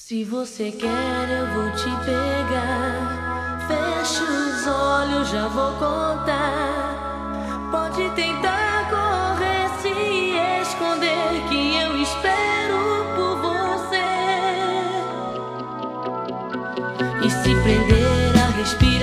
Se você quer, eu vou te pegar. Fecha os olhos, já vou contar. Pode tentar correr, se esconder, que eu espero por você. E se prender a respirar.